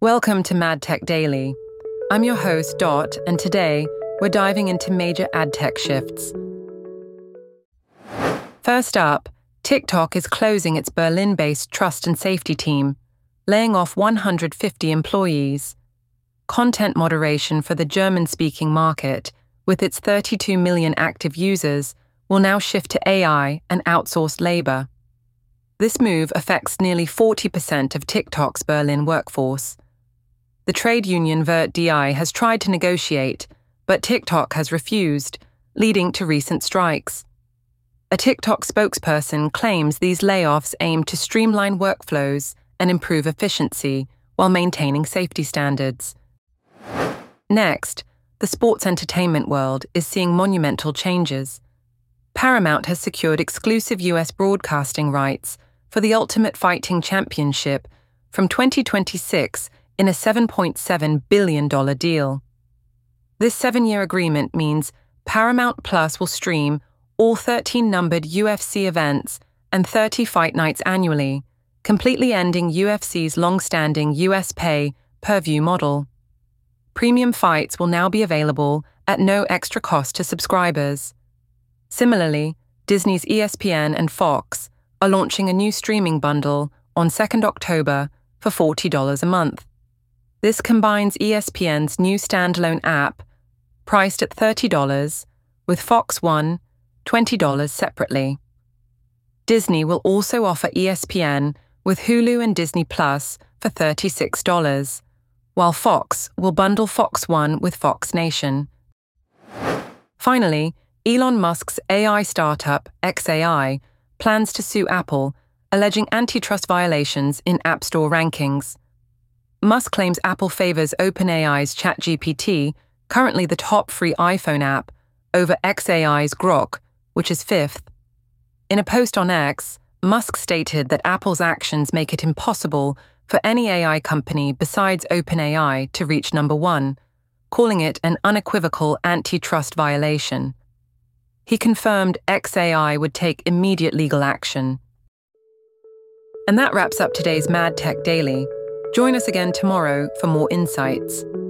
Welcome to Mad Tech Daily. I'm your host, Dot, and today we're diving into major ad tech shifts. First up, TikTok is closing its Berlin-based trust and safety team, laying off 150 employees. Content moderation for the German-speaking market, with its 32 million active users, will now shift to AI and outsourced labor. This move affects nearly 40% of TikTok's Berlin workforce. The trade union VertDI has tried to negotiate, but TikTok has refused, leading to recent strikes. A TikTok spokesperson claims these layoffs aim to streamline workflows and improve efficiency while maintaining safety standards. Next, the sports entertainment world is seeing monumental changes. Paramount has secured exclusive US broadcasting rights for the Ultimate Fighting Championship from 2026 in a $7.7 billion deal. This 7-year agreement means Paramount Plus will stream all 13 numbered UFC events and 30 fight nights annually, completely ending UFC's long-standing US pay per view model. Premium fights will now be available at no extra cost to subscribers. Similarly, Disney's ESPN and Fox are launching a new streaming bundle on 2nd October for $40 a month. This combines ESPN's new standalone app, priced at $30, with Fox One, $20 separately. Disney will also offer ESPN with Hulu and Disney Plus for $36, while Fox will bundle Fox One with Fox Nation. Finally, Elon Musk's AI startup, xAI, plans to sue Apple, alleging antitrust violations in App Store rankings. Musk claims Apple favors OpenAI's ChatGPT, currently the top free iPhone app, over xAI's Grok, which is fifth. In a post on X, Musk stated that Apple's actions make it impossible for any AI company besides OpenAI to reach number one, calling it an unequivocal antitrust violation. He confirmed xAI would take immediate legal action. And that wraps up today's Mad Tech Daily. Join us again tomorrow for more insights.